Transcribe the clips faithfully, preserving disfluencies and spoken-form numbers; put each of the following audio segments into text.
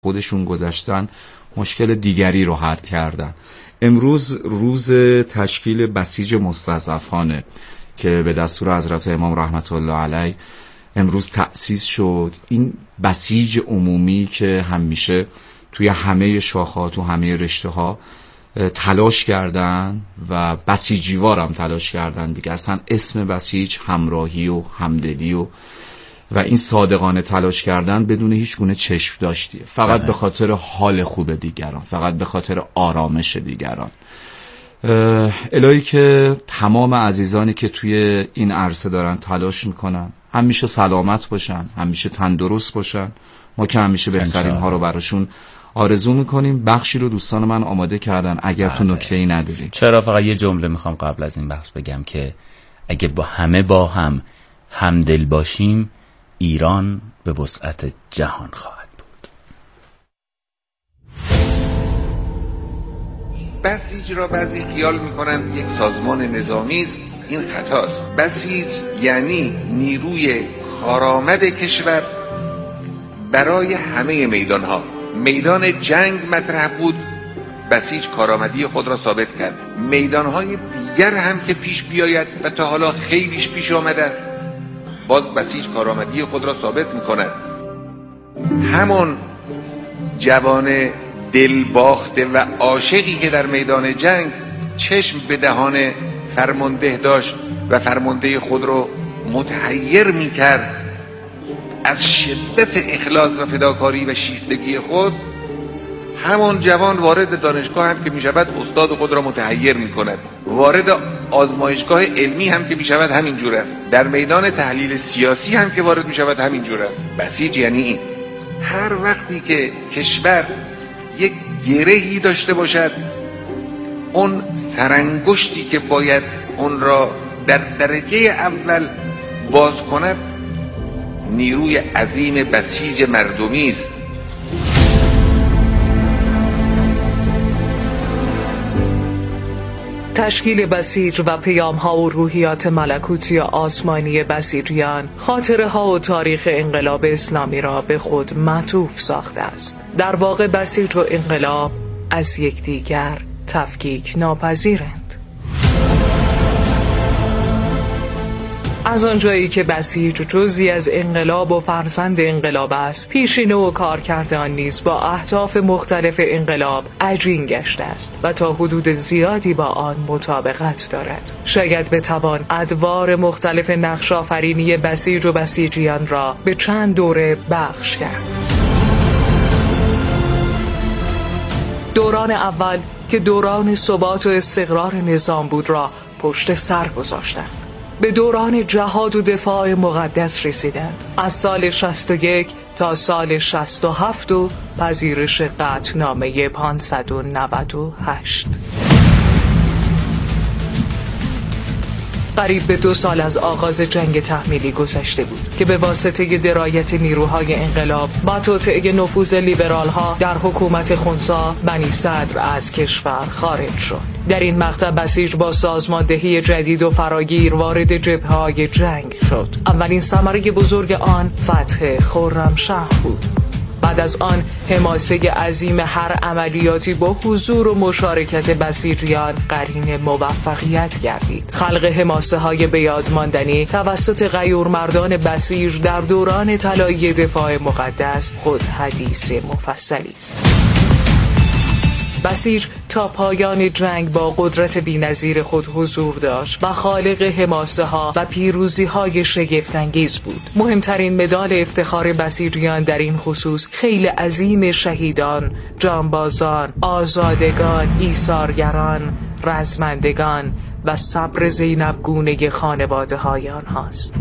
خودشون گذاشتن مشکل دیگری رو حل کردن. امروز روز تشکیل بسیج مستضعفانه که به دستور حضرت امام رحمت الله علیه امروز تأسیس شد. این بسیج عمومی که همیشه توی همه شاخه‌ها و همه رشته‌ها تلاش کردن و بسیجیوار هم تلاش کردن دیگه. اصلا اسم بسیج همراهی و همدلی و و این صادقانه تلاش کردن بدون هیچ گونه چشم داشتیه، فقط به خاطر حال خوب دیگران، فقط به خاطر آرامش دیگران. الهی که تمام عزیزانی که توی این عرصه دارن تلاش میکنن همیشه سلامت باشن، همیشه تندرست باشن. ما که همیشه بهترین ها رو براشون آرزو میکنیم. بخشی رو دوستان من آماده کردن، اگر تو نکته‌ای نداری. چرا، فقط یه جمله میخوام قبل از این بحث بگم که اگه با همه با هم همدل باشیم، ایران به وسعت جهان خواهد بود. بسیج را بعضی خیال میکنند یک سازمان نظامی است. این خطاست. بسیج یعنی نیروی کارآمد کشور برای همه میدانها. میدان جنگ مطرح بود، بسیج کارآمدی خود را ثابت کرد. میدانهای دیگر هم که پیش بیاید و تا حالا خیلیش پیش آمده است، باز بسیج کارآمدی خود را ثابت می‌کند. همون جوان دلباخته و عاشقی که در میدان جنگ چشم به دهان فرمانده داشت و فرمانده خود را متحیر می‌کرد، از شدت اخلاص و فداکاری و شیفتگی خود، همون جوان وارد دانشگاه هم که می‌شود استاد خود را متحیر می‌کند. وارد آزمایشگاه علمی هم که می‌شود همین جور است. در میدان تحلیل سیاسی هم که وارد می‌شود همین جور است. بسیج یعنی این. هر وقتی که کشور یک گرهی داشته باشد، اون سرانگشتی که باید اون را در درجه اول باز کند، نیروی عظیم بسیج مردمی است. تشکیل بسیج و پیام‌ها و روحیات ملکوتی و آسمانی بسیجیان خاطره‌ها و تاریخ انقلاب اسلامی را به خود معطوف ساخته است. در واقع بسیج و انقلاب از یکدیگر تفکیک ناپذیرند. از آنجایی که بسیج جزئی از انقلاب و فرزند انقلاب است، پیشینه و کارکرد آن نیز با اهداف مختلف انقلاب عجین گشته است و تا حدود زیادی با آن مطابقت دارد. شاید بتوان ادوار مختلف نقش آفرینی بسیج و بسیجیان را به چند دوره بخش کرد. دوران اول که دوران ثبات و استقرار نظام بود را پشت سر گذاشتند. به دوران جهاد و دفاع مقدس رسیدند. از سال شصت و یک تا سال شصت و هفت و پذیرش قطعنامه پانصد و نود و هشت. قریب به دو سال از آغاز جنگ تحمیلی گذشته بود که به واسطه درایت نیروهای انقلاب با توطئه نفوذ لیبرال‌ها در حکومت خنثی، بنی صدر از کشور خارج شد. در این مقطع بسیج با سازماندهی جدید و فراگیر وارد جبهه‌های جنگ شد. اولین ثمره بزرگ آن فتح خرمشهر بود. بعد از آن حماسه عظیم هر عملیاتی با حضور و مشارکت بسیجیان قرین موفقیت گردید. خلق حماسه های بیادماندنی توسط غیورمردان بسیج در دوران طلایی دفاع مقدس خود حدیث مفصلی است. بسیج تا پایان جنگ با قدرت بی‌نظیر خود حضور داشت و خالق حماسه ها و پیروزی های شگفت‌انگیز بود. مهمترین مدال افتخار بسیجیان در این خصوص خیل عظیم شهیدان، جانبازان، آزادگان، ایثارگران، رزمندگان و صبر زینب گونه خانواده های آنهاست.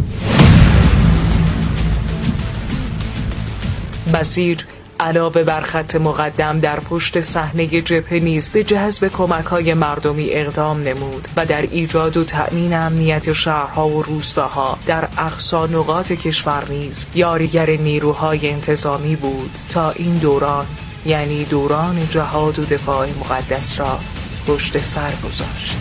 بسیج علاوه بر خط مقدم در پشت صحنه جبهه نیز به جذب کمک‌های مردمی اقدام نمود و در ایجاد و تأمین امنیت شهرها و روستاها در اقصی نقاط کشور نیز یاریگر نیروهای انتظامی بود تا این دوران، یعنی دوران جهاد و دفاع مقدس را پشت سر گذاشت.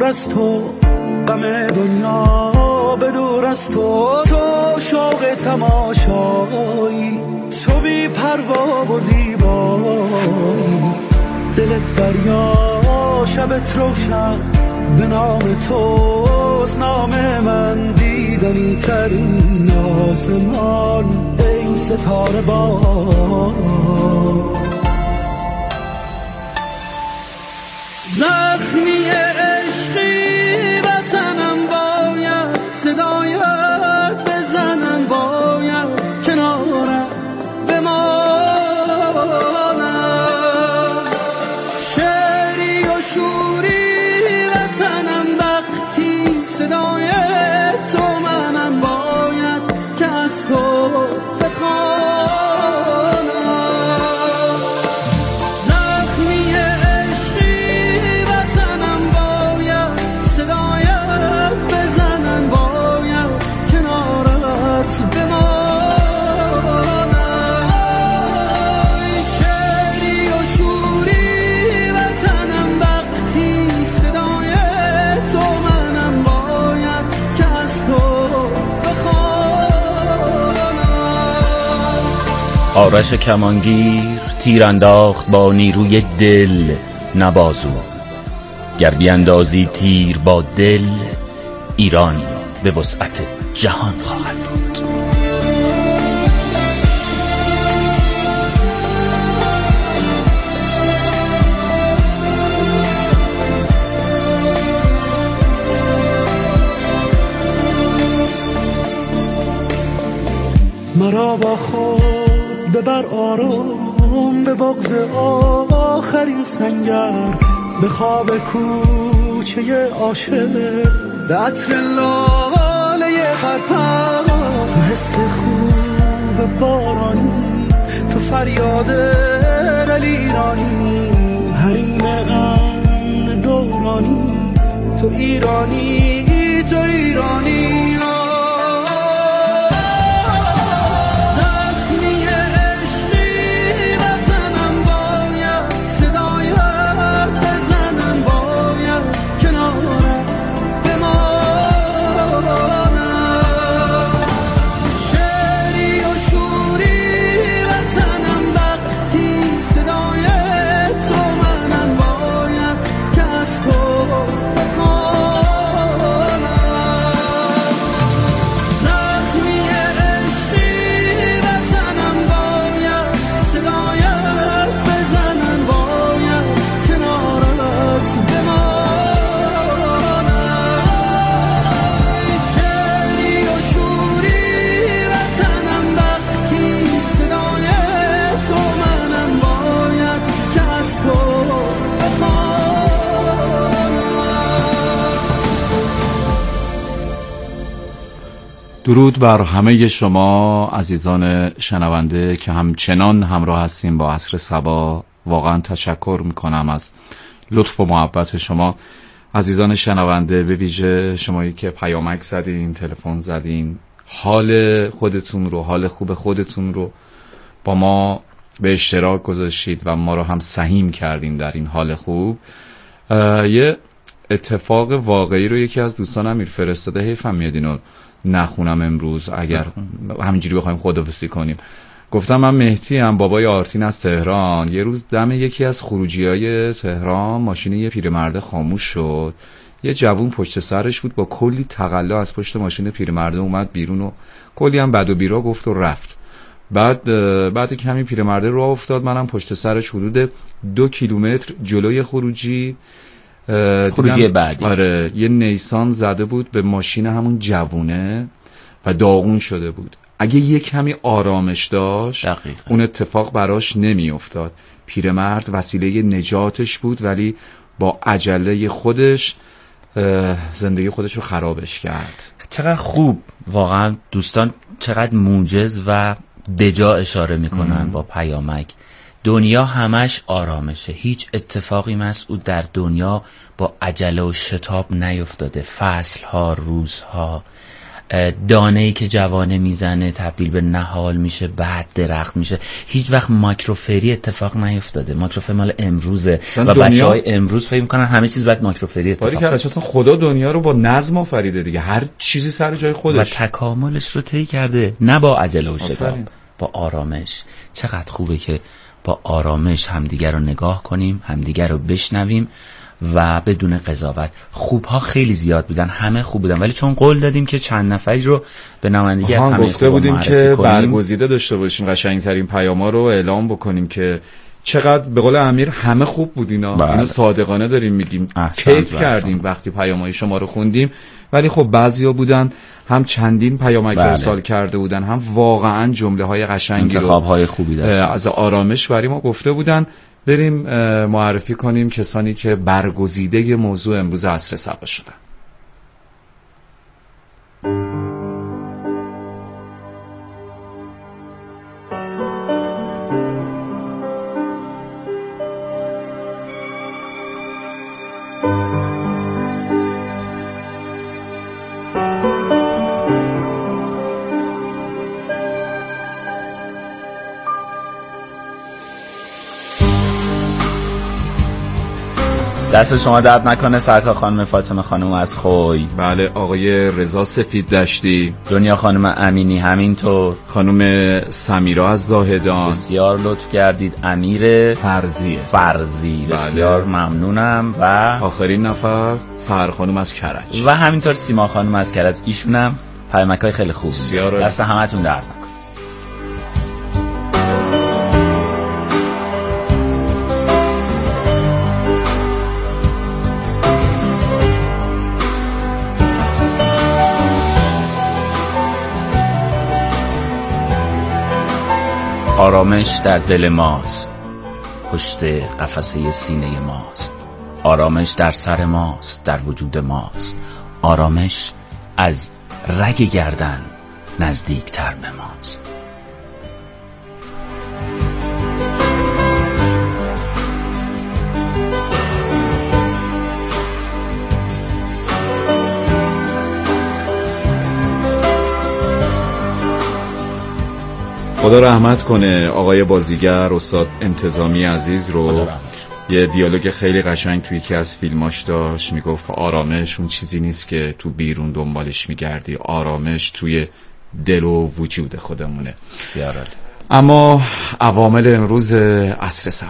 از تو، غم دنیا به دور از تو، تو شوق تماشایی، تو بی پروا و زیبایی، دلت دریا شبت روشن، به نام توست نام من، دیدنی ترین آسمان ای ستاره بار. زخمی عشقی وطنم باید، صدایت بزنم باید، کنارت بمانم، شعری و شوری وطنم وقتی، صدای تو منم باید که از تو بخوانم. زخمی عشقی وطنم باید، صدایت بزنن باید، کنارت بمانم، شعری و شوری وطنم وقتی، صدای تو منم باید که از تو بخوانم. آرش کمانگیر تیر انداخت با نیروی دل نبازو، گر بیندازی تیر با دل، ایران به وسعت جهان خواهد بود. مرا با خود ببر آرام، به بغض آخرین سنگر، به خواب کوچه عاشق، به عطر لاله پرپر، تو حس خوب بارانی، تو فریاد دل ایرانی، حریم امن دورانی، تو ایرانی، تو ایرانی. درود بر همه شما عزیزان شنونده که همچنان همراه هستیم با عصر صبا. واقعا تشکر میکنم از لطف و محبت شما عزیزان شنونده، به ویژه شمایی که پیامک زدین، تلفن زدین، حال خودتون رو، حال خوب خودتون رو با ما به اشتراک گذاشتید و ما رو هم سهیم کردین در این حال خوب. یه اتفاق واقعی رو یکی از دوستان امیر فرستاده، حیفم میاد اینو نخونم امروز اگر همینجوری بخوایم خداحافظی کنیم. گفتم من مهدی ام، بابای آرتین از تهران. یه روز دم یکی از خروجی‌های تهران ماشین یه پیرمرد خاموش شد. یه جوون پشت سرش بود، با کلی تقلا از پشت ماشین پیرمرد اومد بیرون و کلی هم بد و بیرا گفت و رفت. بعد بعد که همین پیرمرد راه افتاد، منم پشت سرش حدود دو کیلومتر جلوی خروجی خروجی بعدی آره یه نیسان زده بود به ماشین همون جوونه و داغون شده بود. اگه یه کمی آرامش داشت دقیقا اون اتفاق براش نمی افتاد. پیرمرد وسیله نجاتش بود ولی با عجله خودش زندگی خودش رو خرابش کرد. چقدر خوب واقعا دوستان، چقدر موجز و بجا اشاره میکنن ام. با پیامک. دنیا همش آرامشه، هیچ اتفاقی مسعود در دنیا با عجله و شتاب نیفتاده. فصلها، روزها، دانه‌ای که جوانه میزنه تبدیل به نهال میشه، بعد درخت میشه. هیچ وقت ماکروفری اتفاق نیفتاده. ماکروفری مال امروزه و بچهای امروز فکر میکنن همه چیز باید ماکروفری اتفاق بیفته. باری که اصلا خدا دنیا رو با نظم آفریده دیگه، هر چیزی سر جای خودش و تکاملش رو طی کرده، نه با عجله و شتاب، با آرامش. چقدر خوبه که با آرامش همدیگر رو نگاه کنیم، همدیگر رو بشنویم و بدون قضاوت. خوبها خیلی زیاد بودن، همه خوب بودن، ولی چون قول دادیم که چند نفری رو به نمایندگی از همه گفته بودیم که برگزیده داشته باشیم، قشنگترین پیاما رو اعلام بکنیم که چقدر به قول امیر همه خوب بود اینا. بله. اینو صادقانه داریم میگیم، کیف کردیم وقتی پیامای شما رو خوندیم. ولی خب بعضیا بودن هم چندین پیامک بله. ارسال کرده بودن، هم واقعا جمله های قشنگی رو، های خوبی داشت، از آرامش برای ما گفته بودن. بریم معرفی کنیم کسانی که برگزیده موضوع امروز عصر صبا شدن. دست شما درد نکنه سرکار خانم فاطمه خانم از خوی. بله آقای رضا سفید دشتی، دنیا خانم امینی همینطور، خانم سمیرا از زاهدان، بسیار لطف کردید. امیر فرزی فرزی بسیار بله. ممنونم. و آخرین نفر سحر خانم از کرج و همینطور سیما خانم از کرج. ایشونم پیامک‌های خیلی خوب. دست همتون درد نکنه. آرامش در دل ماست، پشت قفسه سینه ماست. آرامش در سر ماست، در وجود ماست. آرامش از رگ گردن نزدیکتر به ماست. خدا رحمت کنه آقای بازیگر استاد انتظامی عزیز رو. یه دیالوگ خیلی قشنگ توی یکی از فیلماش داشت، میگفت آرامش اون چیزی نیست که تو بیرون دنبالش میگردی، آرامش توی دل و وجود خودمونه. سیارت. اما عوامل امروز عصر صبا.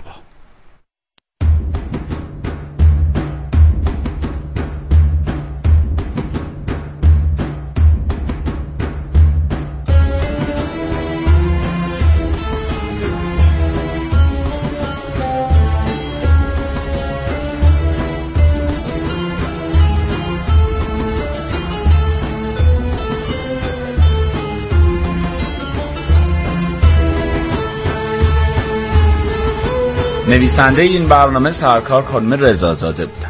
نویسنده این برنامه سرکار خانم رضازاده بودن.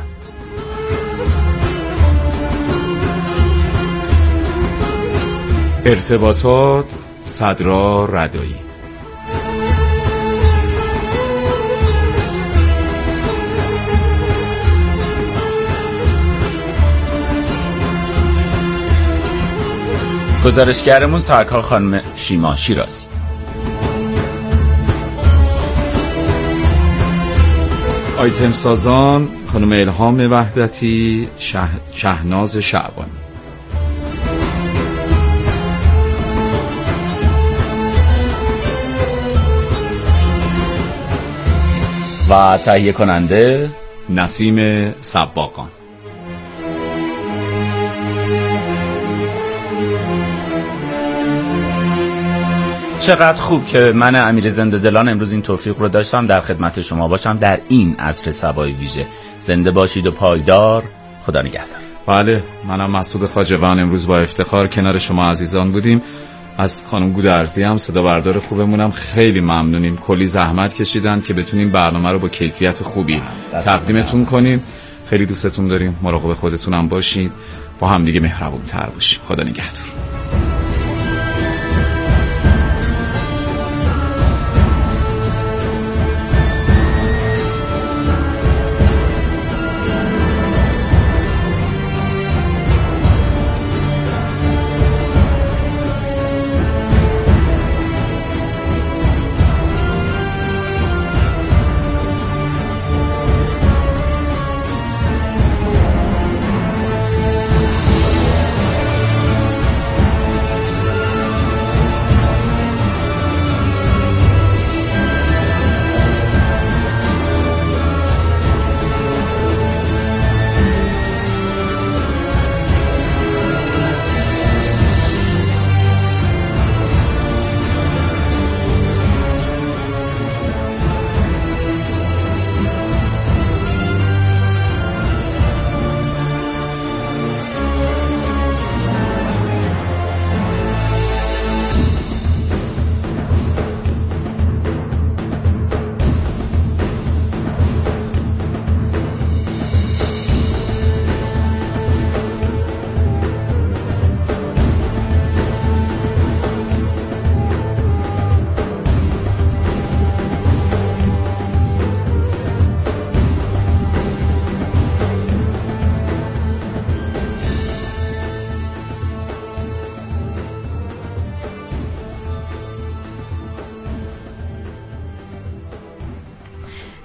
ارتباطات صدرا ردایی. گزارشگرمون سرکار خانم شیما شیرازی. آیتم سازان خانم الهام وحدتی، شه... شهناز شعبانی. و تهیه کننده نسیم سباقان. چقدر خوب که من امیر زنده دلان امروز این توفیق رو داشتم در خدمت شما باشم در این عصر صبای ویژه. زنده باشید و پایدار. خدا نگهدار. بله منم مسعود خواجه‌وان امروز با افتخار کنار شما عزیزان بودیم. از خانم گودرزی هم صدا بردار خوبمونم خیلی ممنونیم. کلی زحمت کشیدن که بتونیم برنامه رو با کیفیت خوبی تقدیمتون کنیم. خیلی دوستتون داریم. مراقب خودتون هم باشید. با هم دیگه مهربون‌تر باشیم. خدا نگهدار.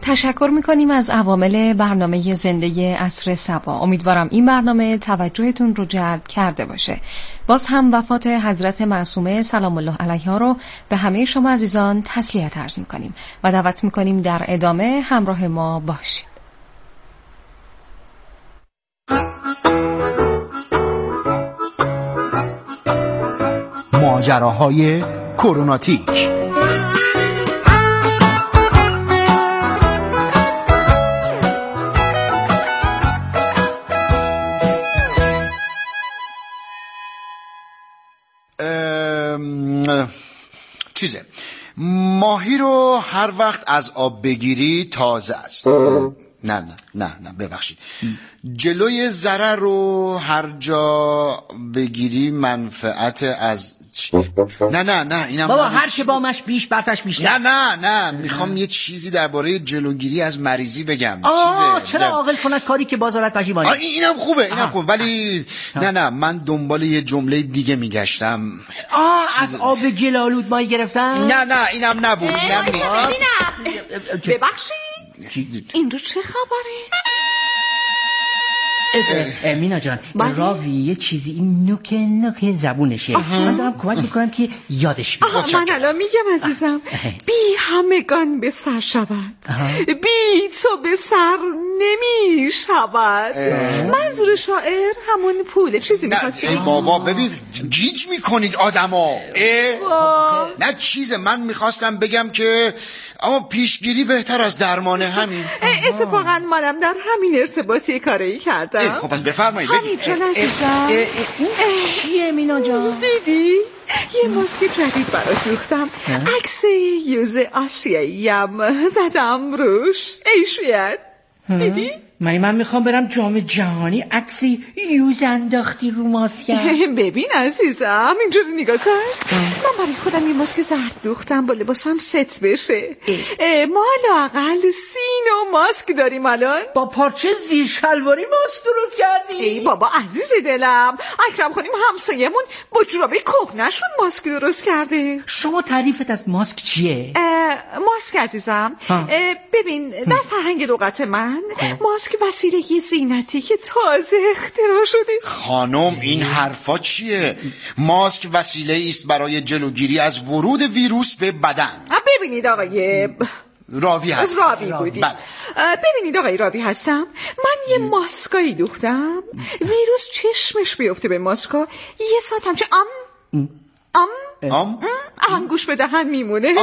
تشکر میکنیم از عوامل برنامه زنده عصر صبا. امیدوارم این برنامه توجهتون رو جلب کرده باشه. باز هم وفات حضرت معصومه سلام الله علیها رو به همه شما عزیزان تسلیت عرض میکنیم و دعوت میکنیم در ادامه همراه ما باشید. ماجراهای کروناتیک. چیزه ماهی رو هر وقت از آب بگیری تازه است. نه نه نه نه ببخشید، جلوی ضرر رو هر جا بگیری منفعت از چی؟ نه نه نه اینم بابا هر چه بامش بیش برفش بیشتر. نه نه نه میخوام یه چیزی درباره جلوگیری از مریضی بگم. آه چرا عاقل کند کاری که بازارت پشیمانی. اینم خوبه اینم خوبه ولی نه نه من دنبال یه جمله دیگه میگشتم. آه از آب گلالود ماهی گرفتن؟ نه نه اینم نبود. اینم نیست. ببخشید این رو چه خبره؟ مینا جان راوی یه چیزی این نوک نوک زبونشه. من دارم کمک میکنم که یادش بیاد. من الان میگم عزیزم بی همگان به سر شود، بی تو به سر نمی شود. منظور شاعر همون پوله. چیزی میخواست ای بابا ببین گیج میکنید آدمو. نه چیزه من میخواستم بگم که اما پیشگیری بهتر از درمانه. همین اتفاقا منم در همین ارتباطی کاری کردم. خب پس بفرمایید. همین جان عزیزم این چیه مینا جان؟ دیدی؟ یه ماسک جدید برات دوختم. عکس یوز آسیاییم زدم روش. ایشویت دیدی؟ من من میخوام برم جام جهانی عکسی یوز انداختی رو ماسکم. ببین عزیزم اینجوری نگاه کن. من برای خودم یه ماسک زرد دوختم با لباسم ست بشه. ما لااقل سی نوع ماسک داریم الان. با پارچه زیر شلواری ماسک درست کردی؟ ای بابا عزیز دلم، اکرم خانیم همسایمون با جورابه کهنه‌شون ماسک درست کرده. شما تعریفت از ماسک چیه؟ ماسک عزیزم ببین در فرهنگ لغت من ماسک وسیله زینتی که تازه اختراع شده. خانم این حرفا چیه؟ ماسک وسیله است برای جلوگیری از ورود ویروس به بدن. ببینید آقای راوی هست. راوی بودی. بله. ببینید آقای راوی هستم. من یه ماسکایی دوختم ویروس چشمش بیفته به ماسکا یه ساعت همچه ام ام ام انگوش به دهن میمونه.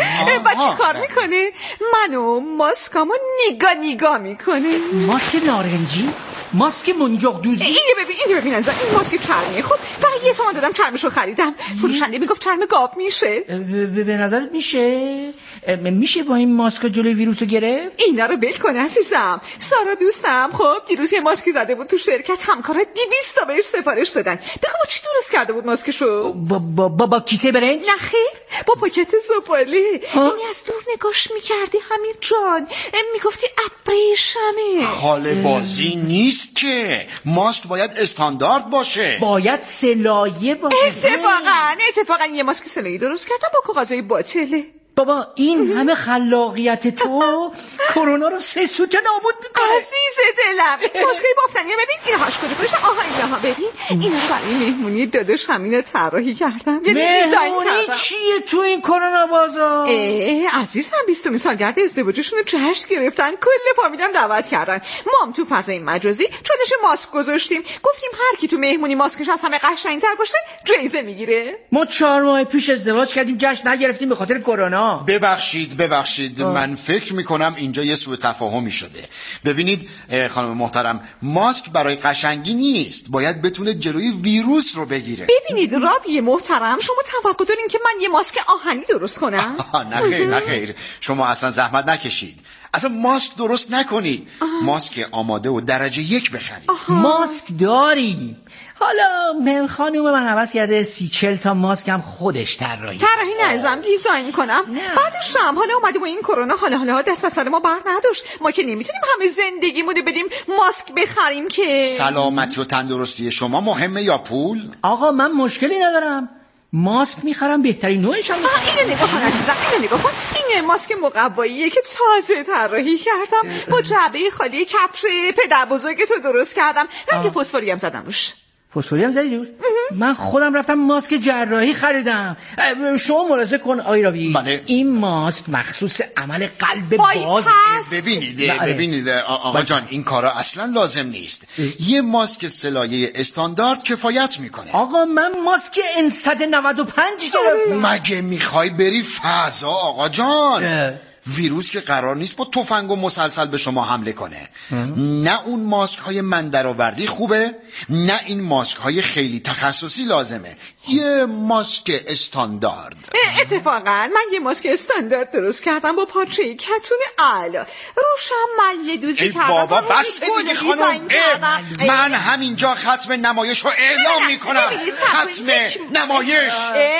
و چی کار میکنه؟ منو ماسکامو نیگا نیگا میکنه. ماسک نارنجی؟ ماسک منجاق دوزی؟ اینو ببین اینو ببین از این ماسک چرمیه. خب فقط یه تومن دادم چرمشو خریدم. فروشنده میگفت چرم گاو میشه. به نظرت میشه؟ میشه با این ماسک جلوی ویروسو گرفت؟ اینا رو بل کن عزیزم. سارا دوستم خب دیروز یه ماسکی زده بود تو شرکت، همکارا دویست تا بهش سفارش دادن. بگو با چی درست کرده بود ماسکشو؟ با با با, با کیسه برنج؟ نه خیر با پاکت زباله. یعنی از دور نگاش میکردی همین جان میگفتی ابریشمه. خاله بازی نیست که ماسک باید استاندارد باشه. باید سلایه باشه. اتفاقا اتفاقا یه ماسک سلایه درست کردم با کاغذای باطله. بابا این همه خلاقیت تو کرونا رو سه سوت نابود میکنه. عزیز دلم ماسکای بافتنی رو ببین اینهاش کجا گذاشتم. آها اینها ببین اینا رو برای مهمونی داداش همین طراحی کردم. یعنی مهمونی چیه تو این کرونا بازار؟ اه عزیزم بیستمین سالگرد ازدواجشون رو جشن گرفتن، کل فامیلم دعوت کردن. ما هم تو فضای مجازی چونش ماسک گذاشتیم، گفتیم هر کی تو مهمونی ماسکش از همه قشنگ‌تر باشه جایزه میگیره. ما چهار ماه پیش ازدواج کردیم جشن نگرفتیم به خاطر کرونا. ببخشید ببخشید آه. من فکر میکنم اینجا یه سوء تفاهمی شده. ببینید خانم محترم ماسک برای قشنگی نیست، باید بتونه جلوی ویروس رو بگیره. ببینید راوی محترم شما توقع دارین که من یه ماسک آهنی درست کنم؟ نه خیر نه خیر شما اصلا زحمت نکشید، اصلا ماسک درست نکنید. آه. ماسک آماده و درجه یک بخرید. ماسک داری؟ حالا من خانوم من عوض کرده سی چل تا ماسک هم خودش طراحی طراحی نظم دیزاین کنم. بعدش هم حالا اومده با این کرونا حالا حالا دست از سر ما بر نداشت. ما که نمیتونیم همه زندگیمون بدیم ماسک بخریم که. سلامتی و تندرستی شما مهمه یا پول؟ آقا من مشکلی ندارم، ماسک میخرم بهترین نوعش هم میخرم. اینو نگاه کن عزیزم، اینو نگاه کن. این ماسک مقواییه که تازه طراحی کردم، با جعبه خالی کفش پدر بزرگ تو درست کردم، رنگ فسفوری هم زدم روش. فسفوری هم زدی روش؟ من خودم رفتم ماسک جراحی خریدم. شما ملاحظه کن آقای راوی، بله. این ماسک مخصوص عمل قلب باز. ببینید ببینید آقا جان، این کارا اصلا لازم نیست. یه ماسک سلایه استاندارد کفایت میکنه. آقا من ماسک ان صد و نود و پنج گرفتم. مگه میخوای بری فضا آقا جان؟ اه. ویروس که قرار نیست با تفنگ و مسلسل به شما حمله کنه. نه اون ماسک های من درآوردی خوبه، نه این ماسک های خیلی تخصصی لازمه. یه ماسک استاندارد. اتفاقا من یه ماسک استاندارد درست کردم با پارچه کتون اعلی، روشم مله دوزی کردم. ای بابا بس دیگه خانم، من همینجا ختم نمایش رو اعلام میکنم. ختم نمایش.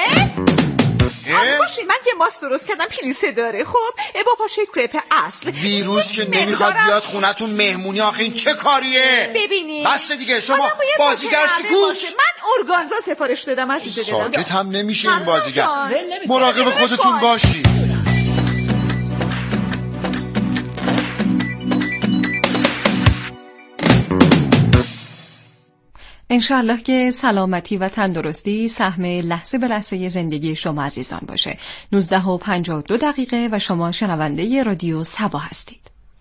آره باشید، من یه ماسک درست کردم پلیسه داره. خب با پاشه کرپ اصل. ویروس که نمیخواد بیاد خونتون مهمونی، آخه این چه کاریه؟ ببینید بس دیگه، شما بازیگر سکوت. من ارگانزا سفارش دادم عزیز دلم. ساکت هم نمیشه این بازیگر. مراقب خودتون باشید. انشالله که سلامتی و تندرستی سهم لحظه به لحظه زندگی شما عزیزان باشه. نوزده و پنجاه و دو دقیقه و شما شنونده رادیو صبا هستید.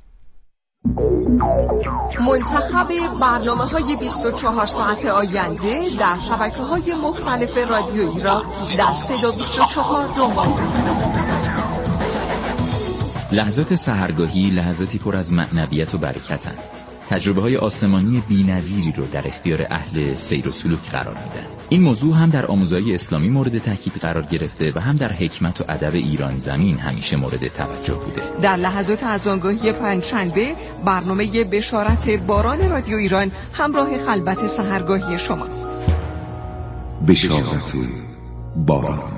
منتخب برنامه‌های بیست و چهار ساعت آینده در شبکه‌های مختلف رادیو ایران در صدا بیست و چهار دنبال. لحظات سحرگاهی لحظاتی پر از معنویت و برکتند. تجربه های آسمانی بی‌نظیری رو در اختیار اهل سیر و سلوک قرار میدن. این موضوع هم در آموزهای اسلامی مورد تاکید قرار گرفته و هم در حکمت و ادب ایران زمین همیشه مورد توجه بوده. در لحظات اذانگاهی پنجشنبه برنامه بشارت باران رادیو ایران همراه خلوت سحرگاهی شماست. بشارت باران.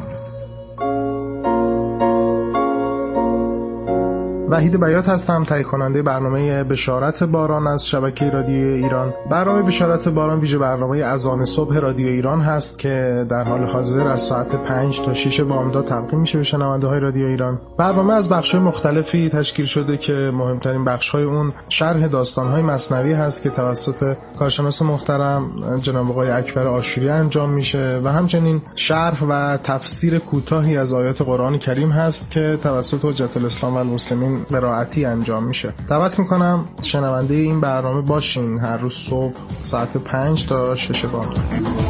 وحید بیات هستم، تهیه کننده برنامه بشارت باران از شبکه رادیو ایران. برنامه بشارت باران ویژه برنامه اذان صبح رادیو ایران هست که در حال حاضر از ساعت پنج تا شش بامداد تقدیم میشه به شنونده های رادیو ایران. برنامه از بخش‌های مختلفی تشکیل شده که مهمترین بخش‌های اون شرح داستان‌های مثنوی هست که توسط کارشناس محترم جناب آقای اکبر آشوری انجام میشه و همچنین شرح و تفسیر کوتاهی از آیات قرآن کریم هست که توسط حجت الاسلام و المسلمین قرائتی انجام میشه. دعوت میکنم شنونده این برنامه باشین هر روز صبح ساعت پنج تا شش بامداد.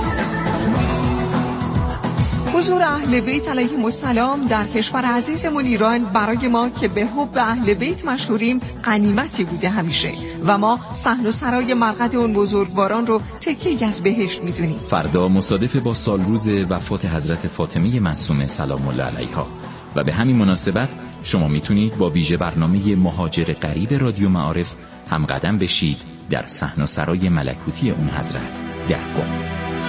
حضور اهل بیت علیهم السلام در کشور عزیزمون ایران برای ما که به حب اهل بیت مشهوریم غنیمتی بوده همیشه و ما صحن و سرای مرقد اون بزرگواران رو تکیه‌ای از بهشت میدونیم. فردا مصادف با سالروز وفات حضرت فاطمه معصومه سلام الله علیها و به همین مناسبت شما میتونید با ویژه برنامه مهاجر غریب رادیو معارف هم قدم بشید در صحن و سرای ملکوتی اون حضرت در قم.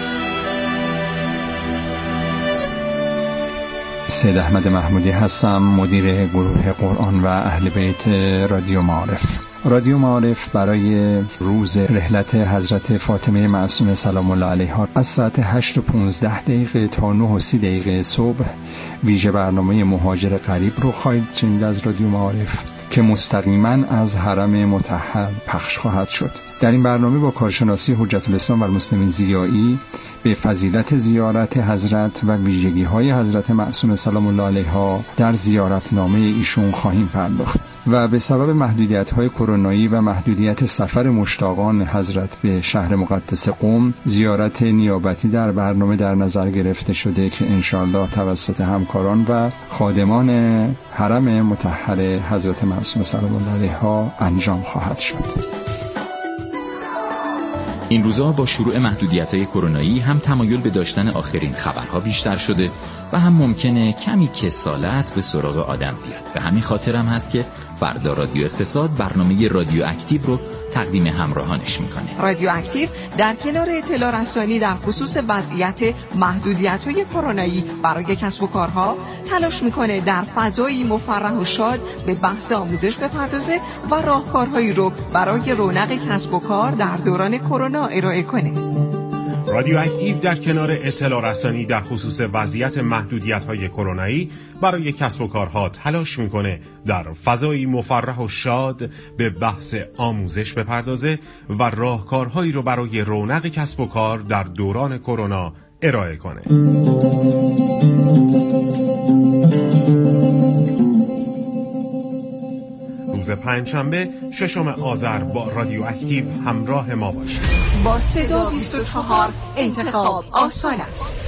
سید احمد محمودی هستم، مدیر گروه قرآن و اهل بیت رادیو معارف. رادیو معارف برای روز رحلت حضرت فاطمه معصومه سلام الله علیها از ساعت هشت و پانزده دقیقه تا نه و سی دقیقه صبح ویژه برنامه مهاجر غریب رو خواهید شنید از رادیو معارف که مستقیما از حرم مطهر پخش خواهد شد. در این برنامه با کارشناسی حجت الاسلام و المسلمین زیایی به فضیلت زیارت حضرت و ویژگی‌های حضرت معصومه سلام الله علیها در زیارتنامه ایشون خواهیم پرداخت و به سبب محدودیت‌های کرونایی و محدودیت سفر مشتاقان حضرت به شهر مقدس قم زیارت نیابتی در برنامه در نظر گرفته شده که انشاءالله توسط همکاران و خادمان حرم مطهر حضرت معصومه سلام الله علیها انجام خواهد شد. این روزها با شروع محدودیت‌های کرونایی هم تمایل به داشتن آخرین خبرها بیشتر شده و هم ممکنه کمی کسالت به سراغ آدم بیاد. به همین خاطر هم هست که فردا رادیو اقتصاد برنامه رادیو اکتیو رو تقدیم همراهانش میکنه. رادیو اکتیو در کنار اطلاع رسانی در خصوص وضعیت محدودیت‌های کرونایی برای کسب و کارها تلاش میکنه در فضایی مفرح و شاد به بحث آموزش بپردازه و راهکارهایی رو برای رونق کسب و کار در دوران کرونا ارائه کنه. رادیو اکتیو در کنار اطلاع رسانی در خصوص وضعیت محدودیت‌های کرونایی برای کسب و کارها تلاش میکنه در فضایی مفرح و شاد به بحث آموزش بپردازه و راهکارهایی رو برای رونق کسب و کار در دوران کرونا ارائه کنه. روز پنجشنبه ششم آذر با رادیو اکتیو همراه ما باشید. با صدا بیست و چهار انتخاب آسان است.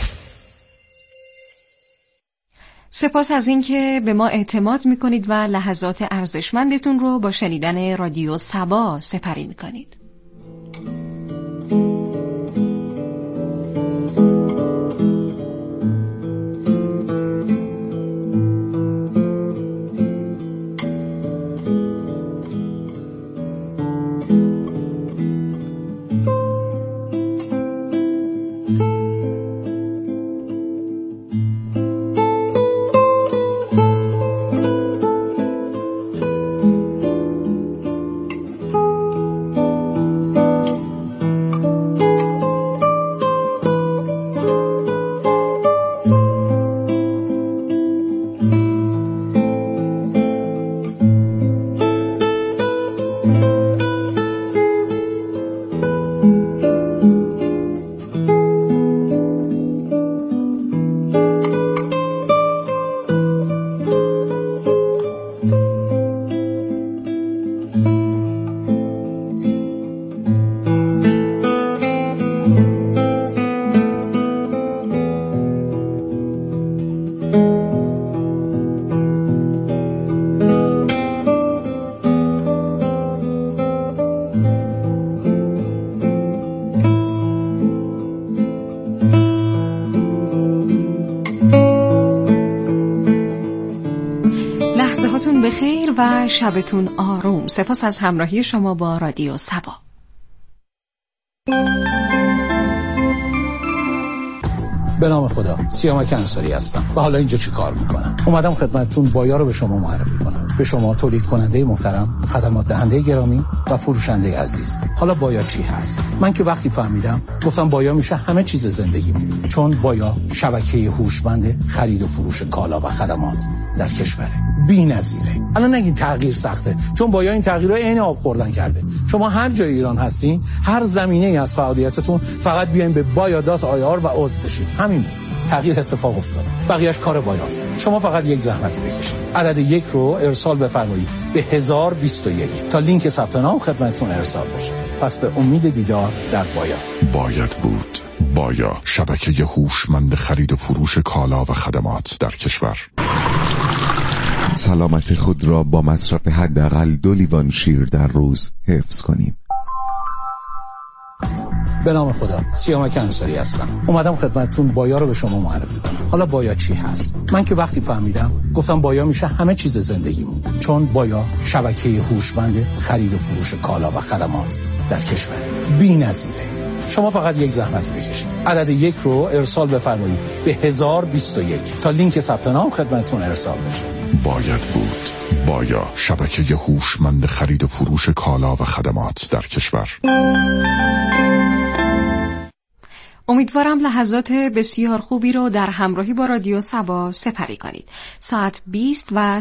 سپاس از اینکه به ما اعتماد میکنید و لحظات ارزشمندتون رو با شنیدن رادیو سبا سپری میکنید. لحظه‌هاتون بخیر و شبتون آروم. سپاس از همراهی شما با رادیو سبا. به نام خدا، سیامک انصاری هستم و حالا اینجا چی کار میکنم؟ اومدم خدمتتون بایا رو به شما معرفی کنم. به شما تولید کننده محترم، خدمات دهنده گرامی و فروشنده عزیز. حالا بایا چی هست؟ من که وقتی فهمیدم گفتم بایا میشه همه چیز زندگیم، چون بایا شبکه هوشمند خرید و فروش کالا و خدمات در کشوره. بی‌نظیره. الان نگین تغییر سخته، چون بایا این تغییر رو عین آب خوردن کرده. شما هر جای ایران هستین، هر زمینه‌ای از فعالیتتون، فقط بیاین به بایا دات آی آر و عضو بشین. همین بود. تغییر اتفاق افتاد. بقیه‌اش کار بایاست. شما فقط یک زحمت بکشید. عدد یک رو ارسال بفرمایید به هزار و بیست و یک تا لینک ثبت نام خدمتتون ارسال بشه. پس به امید دیدار در بایا. باید بود. بایا، شبکه هوشمند خرید و فروش کالا و خدمات در کشور. سلامت خود را با مصرف حداقل دو لیوان شیر در روز حفظ کنیم. به نام خدا، سیامک انصاری هستم. اومدم خدمتتون بایا رو به شما معرفی کنم. حالا بایا چی هست؟ من که وقتی فهمیدم گفتم بایا میشه همه چیز زندگیمون، چون بایا شبکه هوشمند خرید و فروش کالا و خدمات در کشور. بی‌نظیره. شما فقط یک زحمت بکشید. عدد یک رو ارسال بفرمایید به هزار و بیست و یک تا لینک ثبت نام خدمتتون ارسال بشه. باید بود. بایا، شبکه هوشمند خرید و فروش کالا و خدمات در کشور. امیدوارم لحظات بسیار خوبی رو در همراهی با رادیو سبا سپری کنید. ساعت بیست و